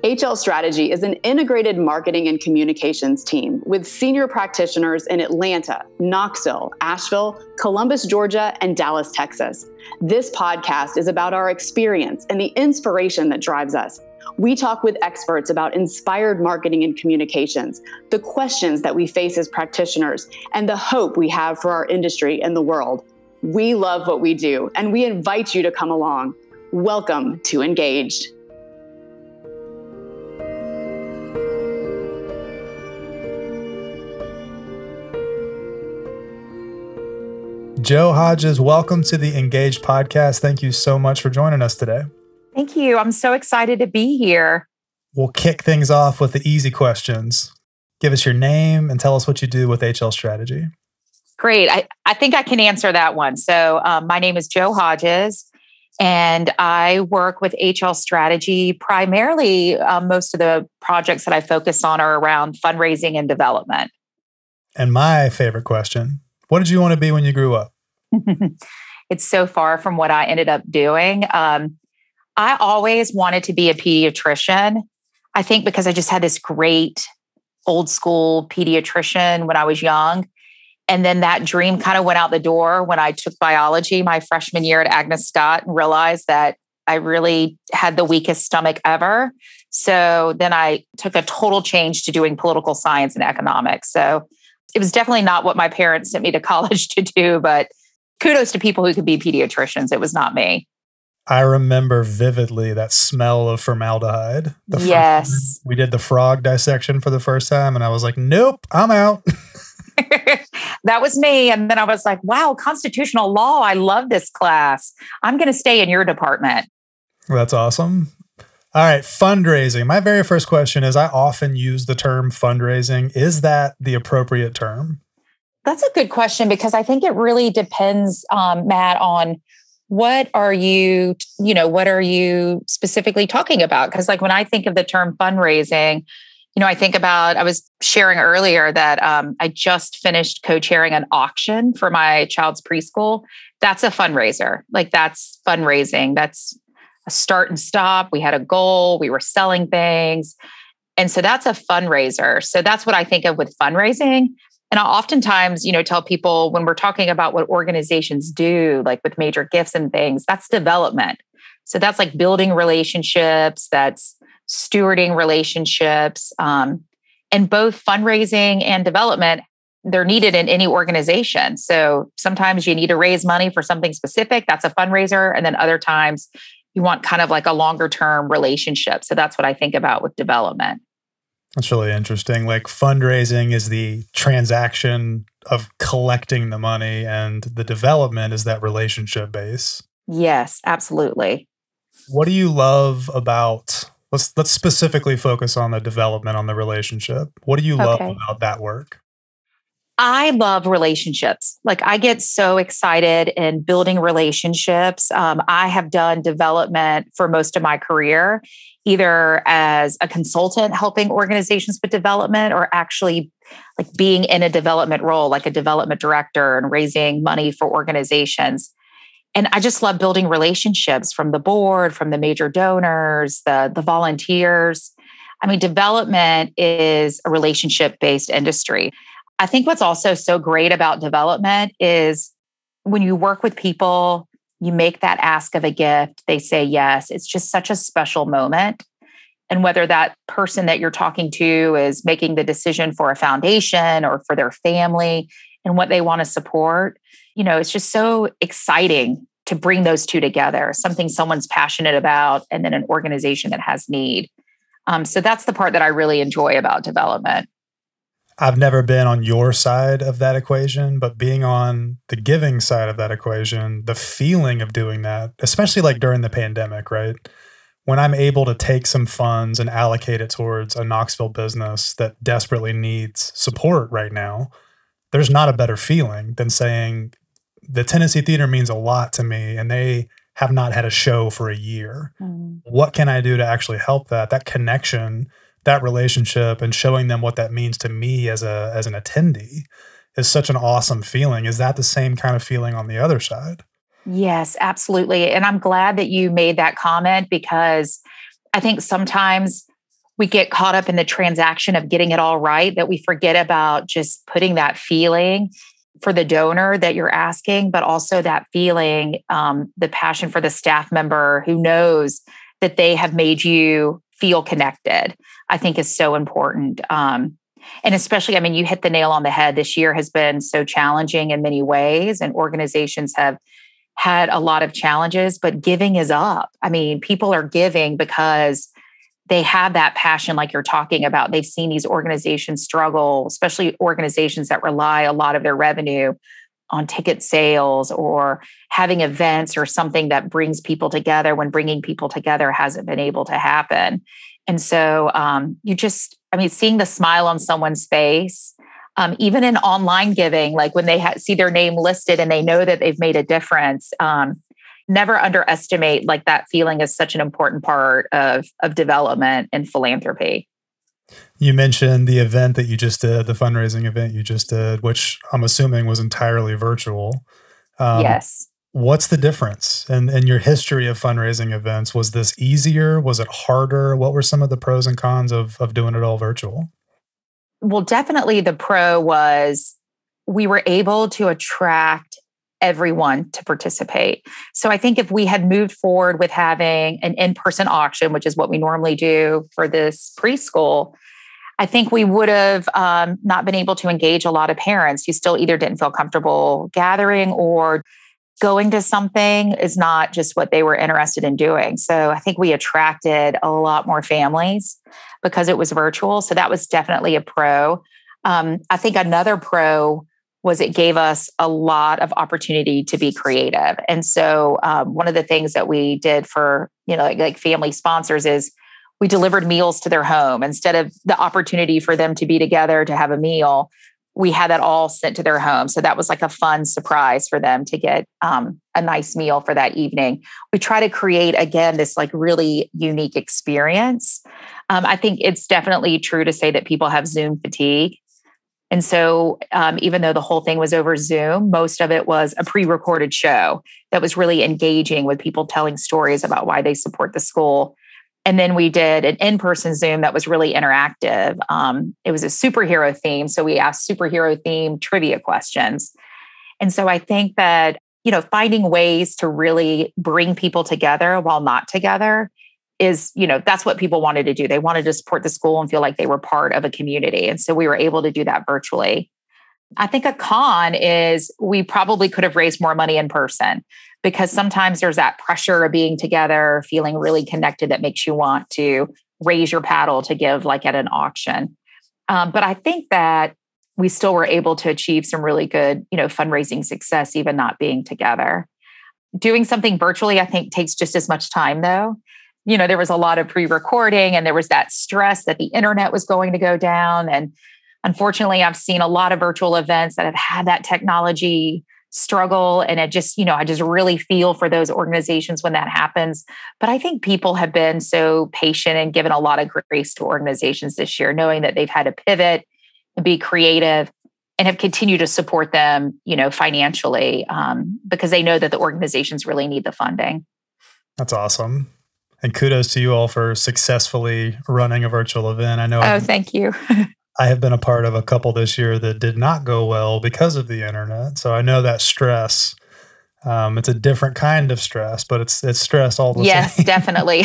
HL Strategy is an integrated marketing and communications team with senior practitioners in Atlanta, Knoxville, Asheville, Columbus, Georgia, and Dallas, Texas. This podcast is about our experience and the inspiration that drives us. We talk with experts about inspired marketing and communications, the questions that we face as practitioners, and the hope we have for our industry and the world. We love what we do, and we invite you to come along. Welcome to Engaged. Jo Hodges, welcome to the Engaged podcast. Thank you so much for joining us today. Thank you. I'm so excited to be here. We'll kick things off with the easy questions. Give us your name and tell us what you do with HL Strategy. Great. I think I can answer that one. So my name is Jo Hodges, and I work with HL Strategy. Primarily, most of the projects that I focus on are around fundraising and development. And my favorite question, what did you want to be when you grew up? It's so far from what I ended up doing. I always wanted to be a pediatrician. I think because I just had this great old school pediatrician when I was young. And then that dream kind of went out the door when I took biology my freshman year at Agnes Scott and realized that I really had the weakest stomach ever. So then I took a total change to doing political science and economics. So it was definitely not what my parents sent me to college to do, but kudos to people who could be pediatricians. It was not me. I remember vividly that smell of formaldehyde. Yes. We did the frog dissection for the first time, and I was like, nope, I'm out. That was me. And then I was like, wow, constitutional law. I love this class. I'm going to stay in your department. That's awesome. All right, fundraising. My very first question is, I often use the term fundraising. Is that the appropriate term? That's a good question because I think it really depends, Matt, on what are you specifically talking about? Because like when I think of the term fundraising, I think about, I was sharing earlier that I just finished co-chairing an auction for my child's preschool. That's a fundraiser. Like that's fundraising. That's a start and stop. We had a goal. We were selling things. And so that's a fundraiser. So that's what I think of with fundraising. And I'll oftentimes, tell people when we're talking about what organizations do, like with major gifts and things, that's development. So that's like building relationships, that's stewarding relationships. And both fundraising and development, they're needed in any organization. So sometimes you need to raise money for something specific. That's a fundraiser. And then other times you want kind of like a longer term relationship. So that's what I think about with development. That's really interesting. Like fundraising is the transaction of collecting the money, and the development is that relationship base. Yes, absolutely. What do you love about, let's specifically focus on the development, on the relationship. What do you love about that work? I love relationships. Like I get so excited in building relationships. I have done development for most of my career, either as a consultant helping organizations with development or actually like being in a development role, like a development director and raising money for organizations. And I just love building relationships from the board, from the major donors, the volunteers. I mean, development is a relationship-based industry. I think what's also so great about development is when you work with people, you make that ask of a gift, they say yes. It's just such a special moment. And whether that person that you're talking to is making the decision for a foundation or for their family and what they want to support, it's just so exciting to bring those two together, something someone's passionate about and then an organization that has need. So that's the part that I really enjoy about development. I've never been on your side of that equation, but being on the giving side of that equation, the feeling of doing that, especially like during the pandemic, right? When I'm able to take some funds and allocate it towards a Knoxville business that desperately needs support right now, there's not a better feeling than saying the Tennessee Theater means a lot to me and they have not had a show for a year. What can I do to actually help that connection, that relationship, and showing them what that means to me as an attendee is such an awesome feeling. Is that the same kind of feeling on the other side? Yes, absolutely. And I'm glad that you made that comment because I think sometimes we get caught up in the transaction of getting it all right, that we forget about just putting that feeling for the donor that you're asking, but also that feeling, the passion for the staff member who knows that they have made you feel connected, I think is so important. And especially, I mean, you hit the nail on the head. This year has been so challenging in many ways, and organizations have had a lot of challenges, but giving is up. I mean, people are giving because they have that passion, like you're talking about. They've seen these organizations struggle, especially organizations that rely a lot of their revenue on ticket sales or having events or something that brings people together when bringing people together hasn't been able to happen. And so seeing the smile on someone's face, even in online giving, like when they see their name listed and they know that they've made a difference, never underestimate like that feeling is such an important part of development and philanthropy. You mentioned the event that you just did, the fundraising event you just did, which I'm assuming was entirely virtual. Yes. What's the difference in your history of fundraising events? Was this easier? Was it harder? What were some of the pros and cons of doing it all virtual? Well, definitely the pro was we were able to attract everyone to participate. So I think if we had moved forward with having an in-person auction, which is what we normally do for this preschool, I think we would have not been able to engage a lot of parents who still either didn't feel comfortable gathering or going to something is not just what they were interested in doing. So I think we attracted a lot more families because it was virtual. So that was definitely a pro. I think another pro was it gave us a lot of opportunity to be creative. And so one of the things that we did for, like family sponsors is we delivered meals to their home. Instead of the opportunity for them to be together to have a meal, we had that all sent to their home. So that was like a fun surprise for them to get a nice meal for that evening. We try to create, again, this like really unique experience. I think it's definitely true to say that people have Zoom fatigue. And so even though the whole thing was over Zoom, most of it was a pre-recorded show that was really engaging with people telling stories about why they support the school. And then we did an in-person Zoom that was really interactive. It was a superhero theme. So we asked superhero themed trivia questions. And so I think that, finding ways to really bring people together while not together is, that's what people wanted to do. They wanted to support the school and feel like they were part of a community. And so we were able to do that virtually. I think a con is we probably could have raised more money in person because sometimes there's that pressure of being together, feeling really connected that makes you want to raise your paddle to give like at an auction. But I think that we still were able to achieve some really good, fundraising success, even not being together. Doing something virtually, I think, takes just as much time though. There was a lot of pre-recording and there was that stress that the internet was going to go down. And unfortunately, I've seen a lot of virtual events that have had that technology struggle. And it just, I just really feel for those organizations when that happens. But I think people have been so patient and given a lot of grace to organizations this year, knowing that they've had to pivot and be creative and have continued to support them, financially, because they know that the organizations really need the funding. That's awesome. And kudos to you all for successfully running a virtual event. I know. Thank you. I have been a part of a couple this year that did not go well because of the internet. So I know that stress. It's a different kind of stress, but it's stress all the same. Yes, definitely.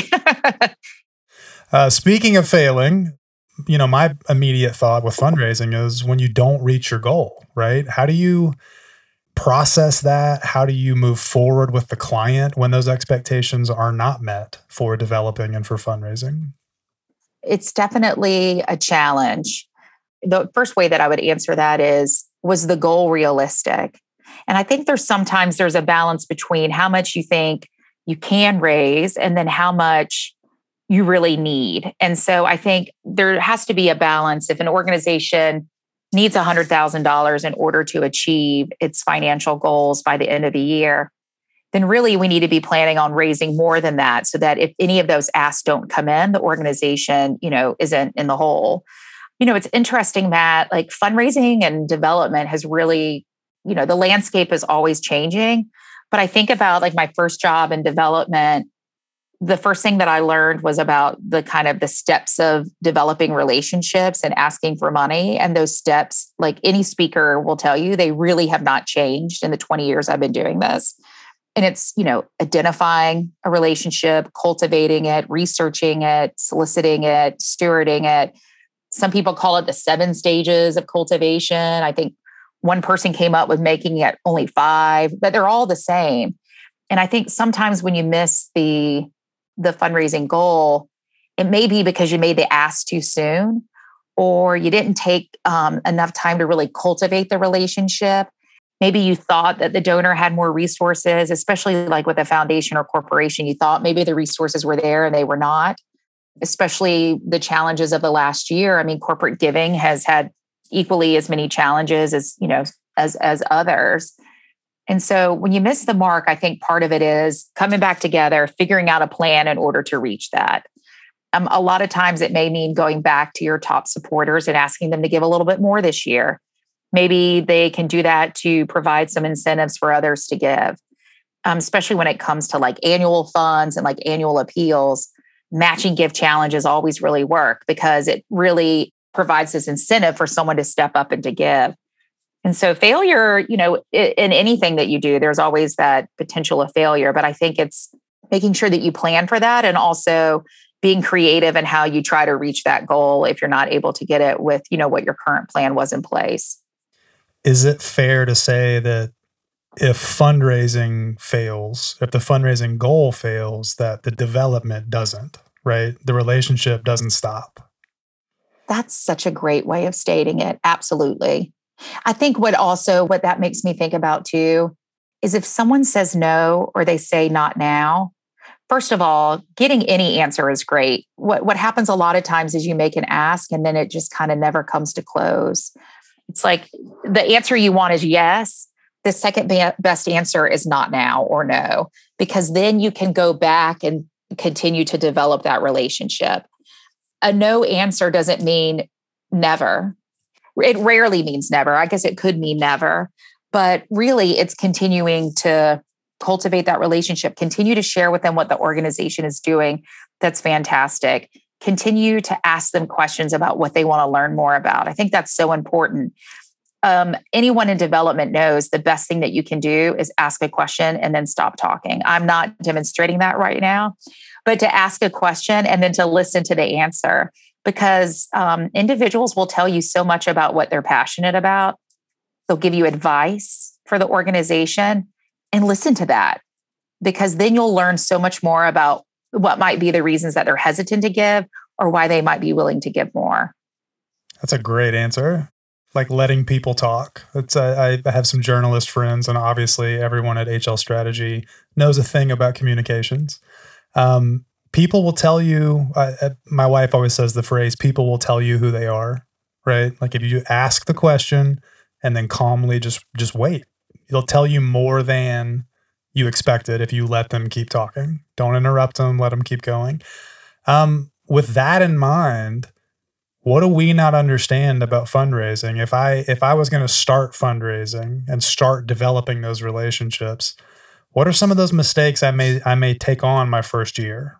Speaking of failing, my immediate thought with fundraising is when you don't reach your goal, right? How do you process that? How do you move forward with the client when those expectations are not met for developing and for fundraising? It's definitely a challenge. The first way that I would answer that is, was the goal realistic? And I think there's a balance between how much you think you can raise and then how much you really need. And so I think there has to be a balance. If an organization needs $100,000 in order to achieve its financial goals by the end of the year, then really we need to be planning on raising more than that so that if any of those asks don't come in, the organization, isn't in the hole. It's interesting, Matt, like fundraising and development has really, the landscape is always changing. But I think about like my first job in development, the first thing that I learned was about the kind of the steps of developing relationships and asking for money. And those steps, like any speaker will tell you, they really have not changed in the 20 years I've been doing this. And it's, identifying a relationship, cultivating it, researching it, soliciting it, stewarding it. Some people call it the 7 stages of cultivation. I think one person came up with making it only 5, but they're all the same. And I think sometimes when you miss the fundraising goal, it may be because you made the ask too soon, or you didn't take enough time to really cultivate the relationship. Maybe you thought that the donor had more resources, especially like with a foundation or corporation. You thought maybe the resources were there and they were not, especially the challenges of the last year. I mean, corporate giving has had equally as many challenges as others. And so when you miss the mark, I think part of it is coming back together, figuring out a plan in order to reach that. A lot of times it may mean going back to your top supporters and asking them to give a little bit more this year. Maybe they can do that to provide some incentives for others to give, especially when it comes to like annual funds and like annual appeals. Matching gift challenges always really work because it really provides this incentive for someone to step up and to give. And so failure, in anything that you do, there's always that potential of failure. But I think it's making sure that you plan for that and also being creative in how you try to reach that goal if you're not able to get it with, what your current plan was in place. Is it fair to say that if fundraising fails, if the fundraising goal fails, that the development doesn't, right? The relationship doesn't stop? That's such a great way of stating it. Absolutely. I think what that makes me think about too is if someone says no or they say not now, first of all, getting any answer is great. What happens a lot of times is you make an ask and then it just kind of never comes to close. It's like the answer you want is yes. The second best answer is not now or no, because then you can go back and continue to develop that relationship. A no answer doesn't mean never. It rarely means never. I guess it could mean never, but really it's continuing to cultivate that relationship, continue to share with them what the organization is doing. That's fantastic. Continue to ask them questions about what they want to learn more about. I think that's so important. Anyone in development knows the best thing that you can do is ask a question and then stop talking. I'm not demonstrating that right now, but to ask a question and then to listen to the answer, because individuals will tell you so much about what they're passionate about. They'll give you advice for the organization and listen to that, because then you'll learn so much more about what might be the reasons that they're hesitant to give or why they might be willing to give more. That's a great answer. Like letting people talk. I have some journalist friends, and obviously everyone at HL Strategy knows a thing about communications. People will tell you, my wife always says the phrase, people will tell you who they are, right? Like if you ask the question and then calmly just wait, they'll tell you more than you expected if you let them keep talking. Don't interrupt them, let them keep going. With that in mind, what do we not understand about fundraising? If I was going to start fundraising and start developing those relationships, what are some of those mistakes I may take on my first year?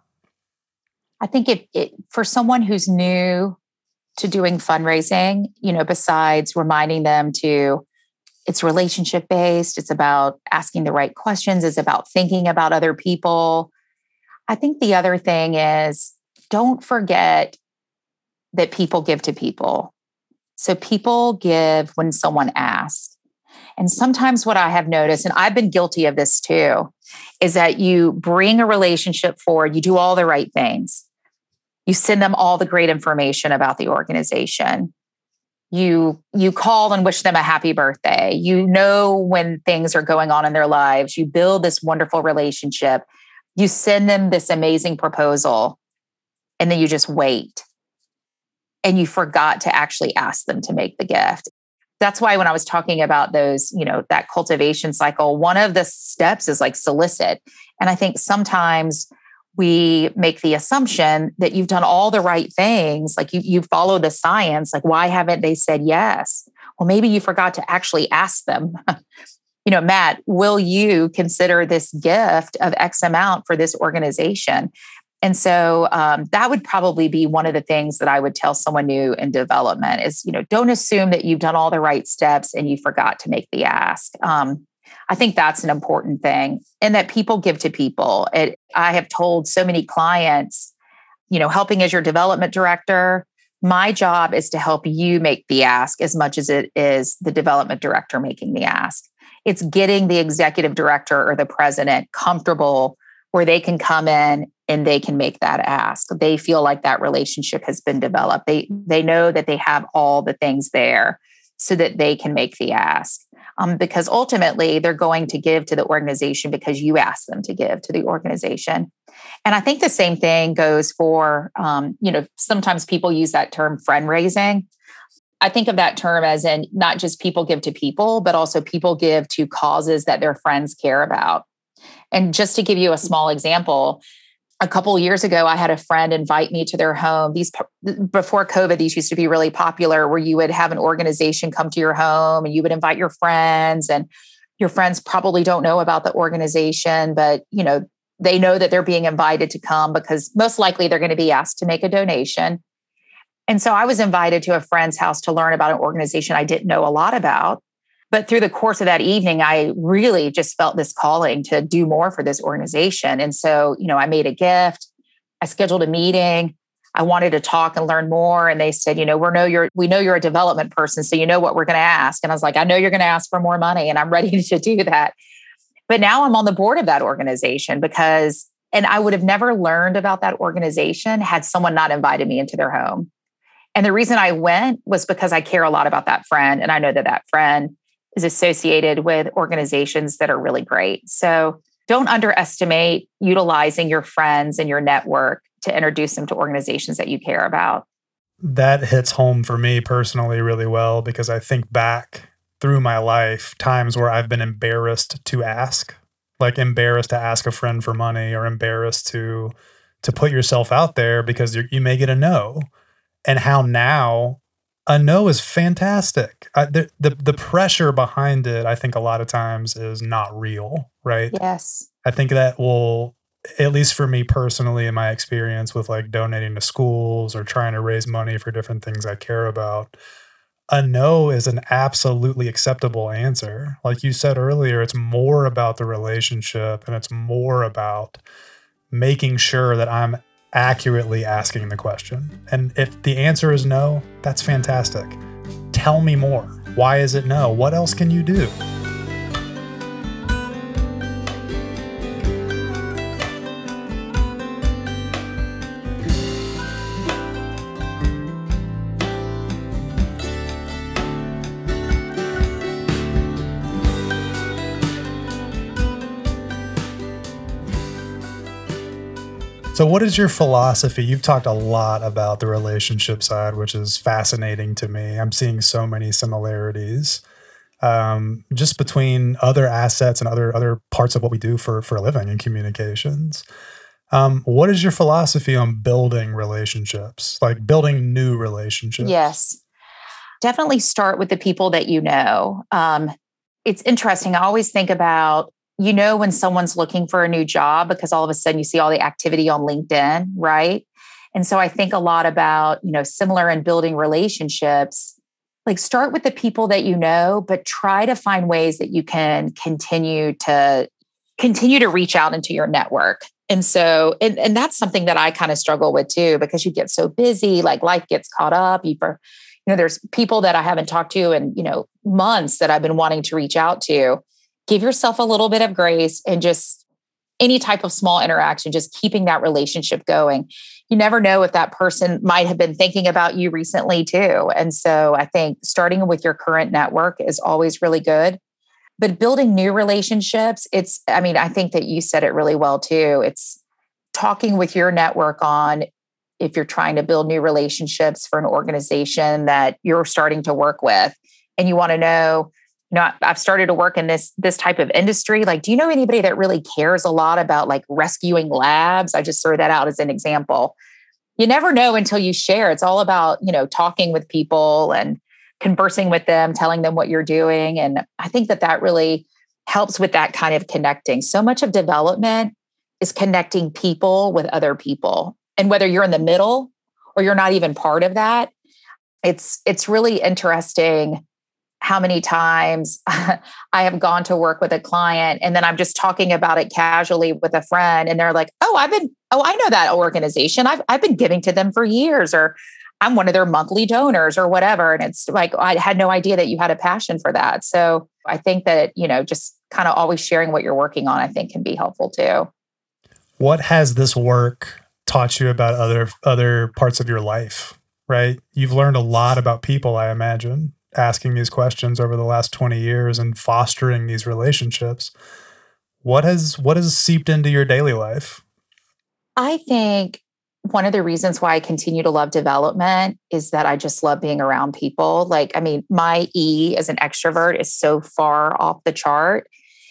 I think it for someone who's new to doing fundraising, besides reminding them it's relationship based, it's about asking the right questions, it's about thinking about other people. I think the other thing is don't forget that people give to people. So people give when someone asks. And sometimes what I have noticed, and I've been guilty of this too, is that you bring a relationship forward, you do all the right things. You send them all the great information about the organization. You call and wish them a happy birthday. You know when things are going on in their lives. You build this wonderful relationship. You send them this amazing proposal, and then you just wait. And you forgot to actually ask them to make the gift. That's why when I was talking about those, that cultivation cycle, one of the steps is like solicit. And I think sometimes we make the assumption that you've done all the right things, like you follow the science, like why haven't they said yes? Well, maybe you forgot to actually ask them. Matt, will you consider this gift of X amount for this organization? And so that would probably be one of the things that I would tell someone new in development is, don't assume that you've done all the right steps and you forgot to make the ask. I think that's an important thing, and that people give to people. I have told so many clients, helping as your development director, my job is to help you make the ask as much as it is the development director making the ask. It's getting the executive director or the president comfortable where they can come in and they can make that ask. They feel like that relationship has been developed. They know that they have all the things there so that they can make the ask. Because ultimately they're going to give to the organization because you asked them to give to the organization. And I think the same thing goes for, sometimes people use that term friend raising. I think of that term as in not just people give to people, but also people give to causes that their friends care about. And just to give you a small example, a couple of years ago, I had a friend invite me to their home. Before COVID, these used to be really popular where you would have an organization come to your home and you would invite your friends, and your friends probably don't know about the organization, but they know that they're being invited to come because most likely they're going to be asked to make a donation. And so I was invited to a friend's house to learn about an organization I didn't know a lot about. But through the course of that evening, I really just felt this calling to do more for this organization. And so, I made a gift. I scheduled a meeting. I wanted to talk and learn more. And they said, we know you're a development person, so you know what we're going to ask. And I was like, I know you're going to ask for more money, and I'm ready to do that. But now I'm on the board of that organization and I would have never learned about that organization had someone not invited me into their home. And the reason I went was because I care a lot about that friend. And I know that friend is associated with organizations that are really great. So don't underestimate utilizing your friends and your network to introduce them to organizations that you care about. That hits home for me personally really well, because I think back through my life, times where I've been embarrassed to ask, like embarrassed to ask a friend for money, or embarrassed to put yourself out there because you may get a no. And how now a no is fantastic. The pressure behind it, I think a lot of times is not real, right? Yes. I think that will, at least for me personally, in my experience with like donating to schools or trying to raise money for different things I care about, a no is an absolutely acceptable answer. Like you said earlier, it's more about the relationship, and it's more about making sure that I'm accurately asking the question. And if the answer is no, that's fantastic. Tell me more. Why is it no? What else can you do? So what is your philosophy? You've talked a lot about the relationship side, which is fascinating to me. I'm seeing so many similarities just between other assets and other parts of what we do for a living in communications. What is your philosophy on building relationships, like building new relationships? Yes. Definitely start with the people that you know. It's interesting. I always think about, when someone's looking for a new job because all of a sudden you see all the activity on LinkedIn, right? And so I think a lot about, similar in building relationships, like start with the people that you know, but try to find ways that you can continue to reach out into your network. And so, and that's something that I kind of struggle with too, because you get so busy, like life gets caught up. There's people that I haven't talked to in, months that I've been wanting to reach out to. Give yourself a little bit of grace, and just any type of small interaction, just keeping that relationship going. You never know if that person might have been thinking about you recently too. And so I think starting with your current network is always really good. But building new relationships, I think that you said it really well too. It's talking with your network on if you're trying to build new relationships for an organization that you're starting to work with, and you want to know, I've started to work in this type of industry. Like, do you know anybody that really cares a lot about like rescuing labs? I just throw that out as an example. You never know until you share. It's all about, talking with people and conversing with them, telling them what you're doing. And I think that really helps with that kind of connecting. So much of development is connecting people with other people. And whether you're in the middle or you're not even part of that, it's really interesting how many times I have gone to work with a client and then I'm just talking about it casually with a friend and they're like, I know that organization. I've been giving to them for years, or I'm one of their monthly donors or whatever. And it's like, I had no idea that you had a passion for that. So I think that, just kind of always sharing what you're working on, I think can be helpful too. What has this work taught you about other parts of your life, right? You've learned a lot about people, I imagine, asking these questions over the last 20 years and fostering these relationships. What has seeped into your daily life? I think one of the reasons why I continue to love development is that I just love being around people. My E as an extrovert is so far off the chart.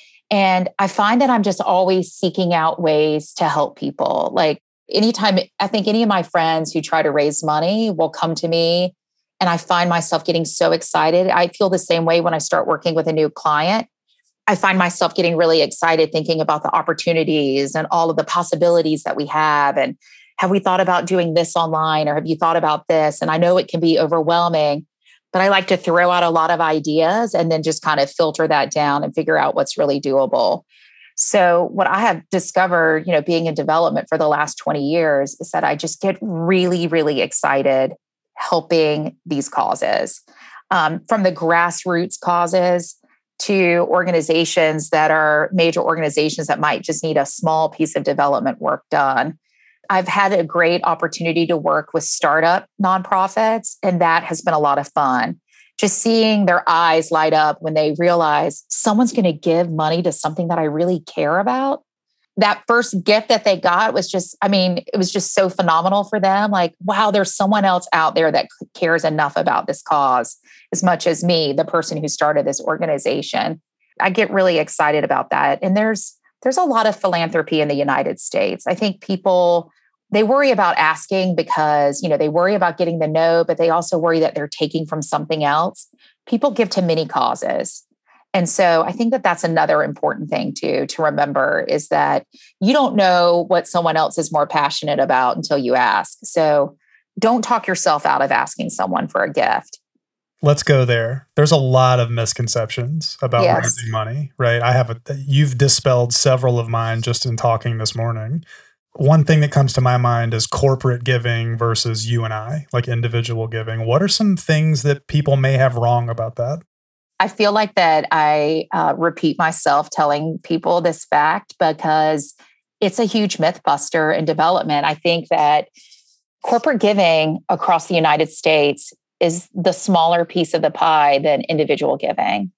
And I find that I'm just always seeking out ways to help people. Like anytime, I think any of my friends who try to raise money will come to me and I find myself getting so excited. I feel the same way when I start working with a new client. I find myself getting really excited thinking about the opportunities and all of the possibilities that we have. And have we thought about doing this online, or have you thought about this? And I know it can be overwhelming, but I like to throw out a lot of ideas and then just kind of filter that down and figure out what's really doable. So what I have discovered, being in development for the last 20 years is that I just get really, really excited helping these causes, from the grassroots causes to organizations that are major organizations that might just need a small piece of development work done. I've had a great opportunity to work with startup nonprofits, and that has been a lot of fun. Just seeing their eyes light up when they realize someone's going to give money to something that I really care about. That first gift that they got was it was just so phenomenal for them. Like, wow, there's someone else out there that cares enough about this cause as much as me, the person who started this organization. I get really excited about that. And there's a lot of philanthropy in the United States. I think people, they worry about asking because, they worry about getting the no, but they also worry that they're taking from something else. People give to many causes. And so I think that that's another important thing to remember, is that you don't know what someone else is more passionate about until you ask. So don't talk yourself out of asking someone for a gift. Let's go there. There's a lot of misconceptions about raising money, right? You've dispelled several of mine just in talking this morning. One thing that comes to my mind is corporate giving versus you and I, like individual giving. What are some things that people may have wrong about that? I feel like that I repeat myself telling people this fact because it's a huge myth buster in development. I think that corporate giving across the United States is the smaller piece of the pie than individual giving.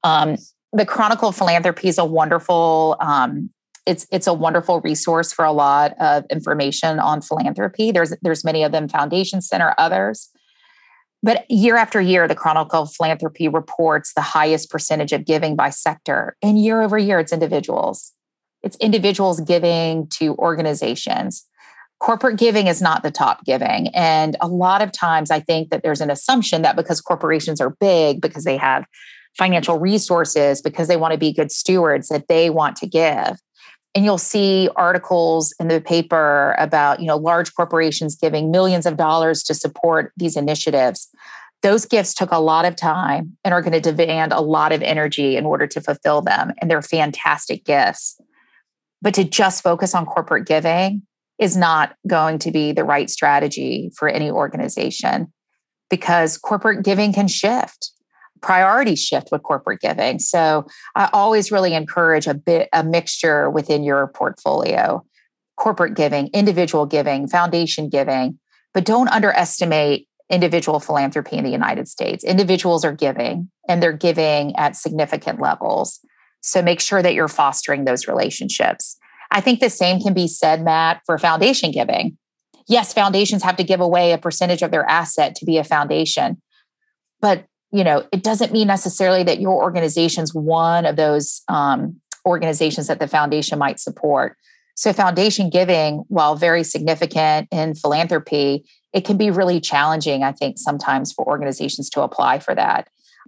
The Chronicle of Philanthropy is a wonderful, it's a wonderful resource for a lot of information on philanthropy. There's many of them, Foundation Center, others. But year after year, the Chronicle of Philanthropy reports the highest percentage of giving by sector. And year over year, it's individuals. It's individuals giving to organizations. Corporate giving is not the top giving. And a lot of times I think that there's an assumption that because corporations are big, because they have financial resources, because they want to be good stewards, that they want to give. And you'll see articles in the paper about, large corporations giving millions of dollars to support these initiatives. Those gifts took a lot of time and are going to demand a lot of energy in order to fulfill them. And they're fantastic gifts. But to just focus on corporate giving is not going to be the right strategy for any organization, because corporate giving can shift. Priorities shift with corporate giving. So I always really encourage a mixture within your portfolio: corporate giving, individual giving, foundation giving, but don't underestimate individual philanthropy in the United States. Individuals are giving, and they're giving at significant levels. So make sure that you're fostering those relationships. I think the same can be said, Matt, for foundation giving. Yes, foundations have to give away a percentage of their asset to be a foundation, but it doesn't mean necessarily that your organization's one of those organizations that the foundation might support. So foundation giving, while very significant in philanthropy, it can be really challenging, I think, sometimes for organizations to apply for that.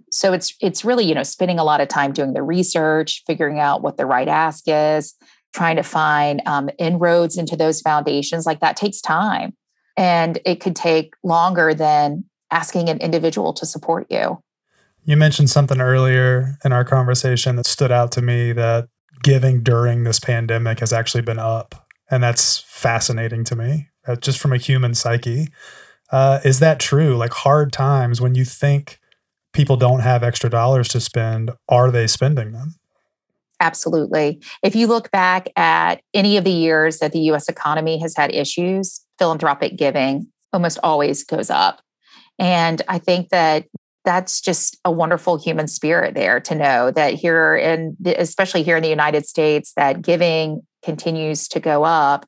So it's really, spending a lot of time doing the research, figuring out what the right ask is, trying to find inroads into those foundations. Like that takes time. And it could take longer than asking an individual to support you. You mentioned something earlier in our conversation that stood out to me, that giving during this pandemic has actually been up. And that's fascinating to me, just from a human psyche. Is that true? Like hard times, when you think people don't have extra dollars to spend, are they spending them? Absolutely. If you look back at any of the years that the US economy has had issues, philanthropic giving almost always goes up. And I think that that's just a wonderful human spirit there to know that especially here in the United States, that giving continues to go up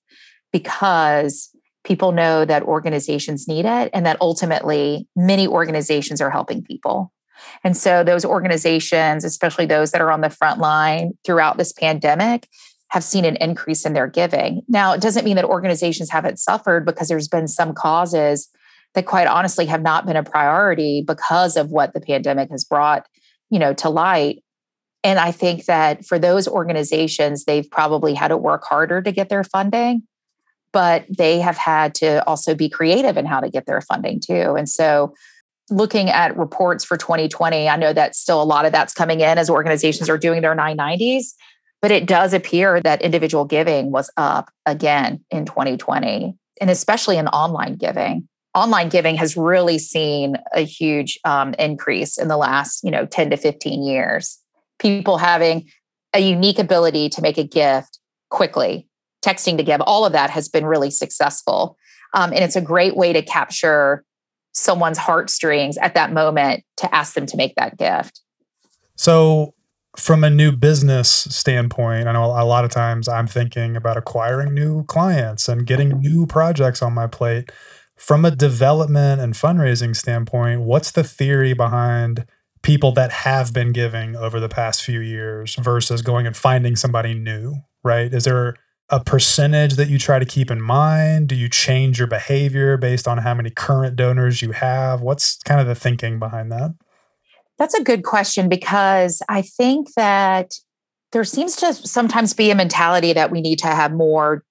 because people know that organizations need it and that ultimately many organizations are helping people. And so those organizations, especially those that are on the front line throughout this pandemic, have seen an increase in their giving. Now, it doesn't mean that organizations haven't suffered, because there's been some causes that quite honestly have not been a priority because of what the pandemic has brought, to light. And I think that for those organizations, they've probably had to work harder to get their funding, but they have had to also be creative in how to get their funding too. And so looking at reports for 2020, I know that still a lot of that's coming in as organizations are doing their 990s, but it does appear that individual giving was up again in 2020, and especially in online giving. Online giving has really seen a huge increase in the last 10 to 15 years. People having a unique ability to make a gift quickly, texting to give, all of that has been really successful. And it's a great way to capture someone's heartstrings at that moment to ask them to make that gift. So from a new business standpoint, I know a lot of times I'm thinking about acquiring new clients and getting new projects on my plate. From a development and fundraising standpoint, what's the theory behind people that have been giving over the past few years versus going and finding somebody new, right? Is there a percentage that you try to keep in mind? Do you change your behavior based on how many current donors you have? What's kind of the thinking behind that? That's a good question, because I think that there seems to sometimes be a mentality that we need to have more.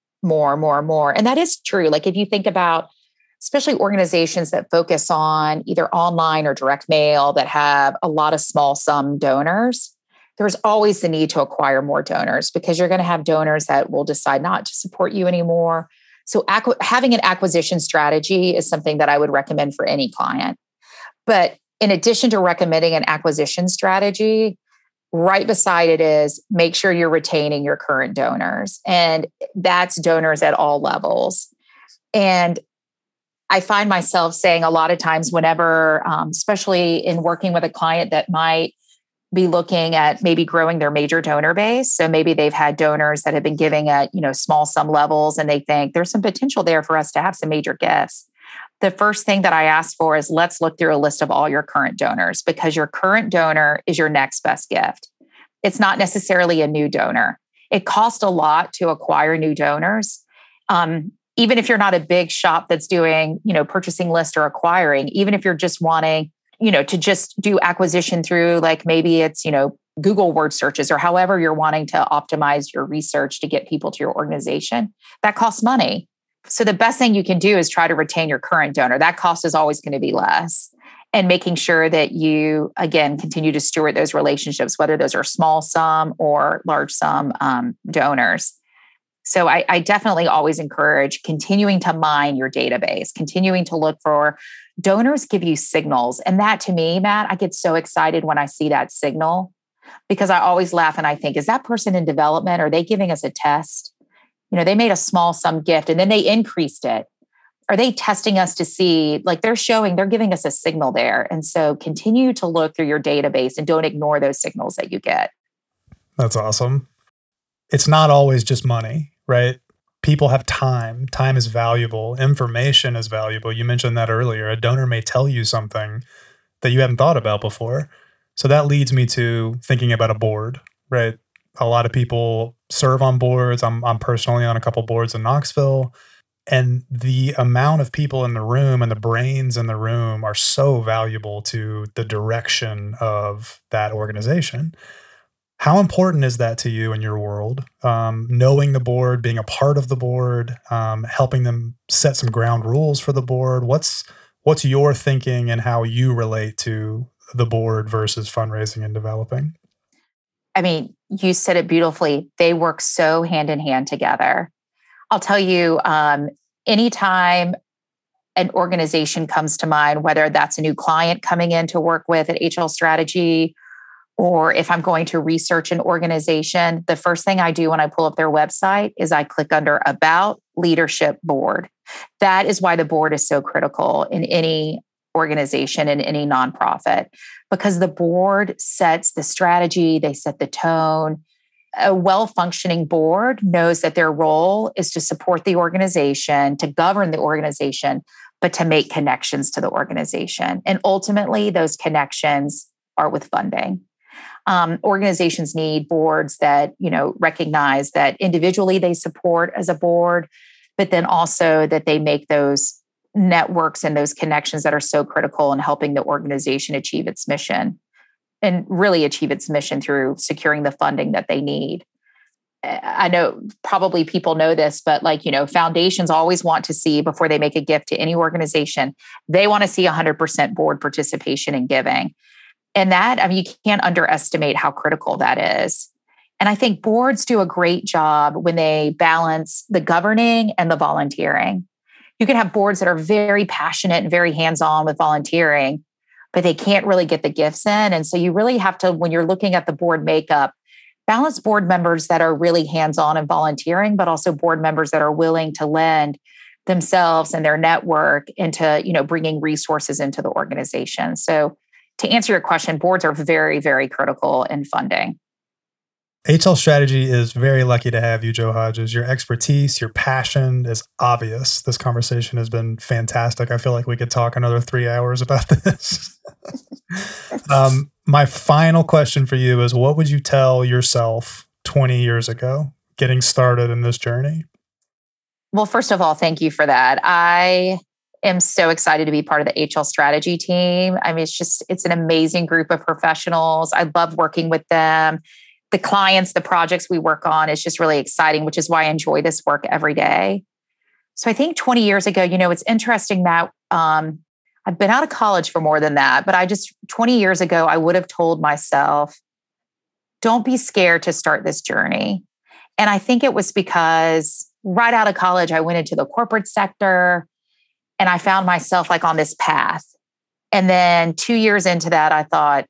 And that is true. Like if you think about, especially organizations that focus on either online or direct mail that have a lot of small sum donors, there's always the need to acquire more donors, because you're going to have donors that will decide not to support you anymore. So having an acquisition strategy is something that I would recommend for any client. But in addition to recommending an acquisition strategy, right beside it is make sure you're retaining your current donors. And that's donors at all levels. And I find myself saying a lot of times whenever, especially in working with a client that might be looking at maybe growing their major donor base. So maybe they've had donors that have been giving at, small sum levels, and they think there's some potential there for us to have some major gifts. The first thing that I ask for is let's look through a list of all your current donors, because your current donor is your next best gift. It's not necessarily a new donor. It costs a lot to acquire new donors. Even if you're not a big shop that's doing, purchasing list or acquiring, even if you're just wanting, to just do acquisition through, like maybe it's, Google word searches or however you're wanting to optimize your research to get people to your organization, that costs money. So the best thing you can do is try to retain your current donor. That cost is always going to be less. And making sure that you, again, continue to steward those relationships, whether those are small sum or large sum donors. So I definitely always encourage continuing to mine your database, continuing to look for donors give you signals. And that to me, Matt, I get so excited when I see that signal, because I always laugh and I think, is that person in development? Are they giving us a test? They made a small sum gift and then they increased it. Are they testing us to see, like they're giving us a signal there. And so continue to look through your database and don't ignore those signals that you get. That's awesome. It's not always just money, right? People have time. Time is valuable. Information is valuable. You mentioned that earlier. A donor may tell you something that you hadn't thought about before. So that leads me to thinking about a board, right? A lot of people serve on boards. I'm personally on a couple boards in Knoxville. And the amount of people in the room and the brains in the room are so valuable to the direction of that organization. How important is that to you in your world? Knowing the board, being a part of the board, helping them set some ground rules for the board. What's your thinking and how you relate to the board versus fundraising and developing? I mean, you said it beautifully. They work so hand in hand together. I'll tell you, anytime an organization comes to mind, whether that's a new client coming in to work with at HL Strategy, or if I'm going to research an organization, the first thing I do when I pull up their website is I click under About Leadership Board. That is why the board is so critical in any organization and any nonprofit, because the board sets the strategy, they set the tone. A well-functioning board knows that their role is to support the organization, to govern the organization, but to make connections to the organization. And ultimately, those connections are with funding. Organizations need boards that, recognize that individually they support as a board, but then also that they make those networks and those connections that are so critical in helping the organization achieve its mission. And really achieve its mission through securing the funding that they need. I know probably people know this, but foundations always want to see, before they make a gift to any organization, they want to see 100% board participation in giving. And that, you can't underestimate how critical that is. And I think boards do a great job when they balance the governing and the volunteering. You can have boards that are very passionate and very hands-on with volunteering, but they can't really get the gifts in. And so you really have to, when you're looking at the board makeup, balance board members that are really hands-on and volunteering, but also board members that are willing to lend themselves and their network into, bringing resources into the organization. So to answer your question, boards are very, very critical in funding. HL Strategy is very lucky to have you, Joe Hodges. Your expertise, your passion is obvious. This conversation has been fantastic. I feel like we could talk another 3 hours about this. My final question for you is, what would you tell yourself 20 years ago, getting started in this journey? Well, first of all, thank you for that. I am so excited to be part of the HL Strategy team. It's an amazing group of professionals. I love working with them. The clients, the projects we work on is just really exciting, which is why I enjoy this work every day. So I think 20 years ago, it's interesting that I've been out of college for more than that, but 20 years ago, I would have told myself, don't be scared to start this journey. And I think it was because right out of college, I went into the corporate sector and I found myself on this path. And then 2 years into that, I thought,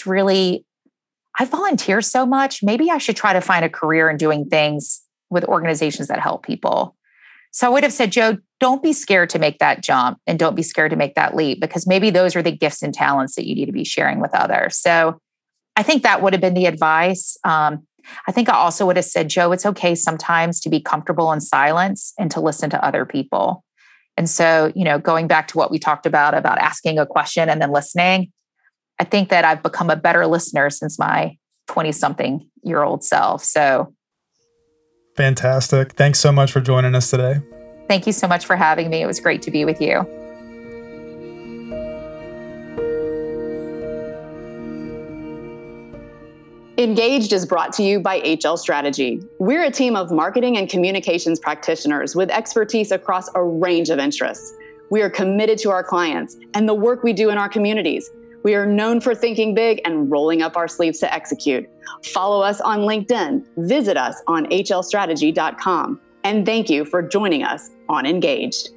I volunteer so much. Maybe I should try to find a career in doing things with organizations that help people. So I would have said, Joe, don't be scared to make that jump and don't be scared to make that leap, because maybe those are the gifts and talents that you need to be sharing with others. So I think that would have been the advice. I think I also would have said, Joe, it's okay sometimes to be comfortable in silence and to listen to other people. And so, going back to what we talked about asking a question and then listening, I think that I've become a better listener since my 20-something-year-old self. So, fantastic. Thanks so much for joining us today. Thank you so much for having me. It was great to be with you. Engaged is brought to you by HL Strategy. We're a team of marketing and communications practitioners with expertise across a range of interests. We are committed to our clients and the work we do in our communities. We are known for thinking big and rolling up our sleeves to execute. Follow us on LinkedIn, visit us on hlstrategy.com, and thank you for joining us on Engaged.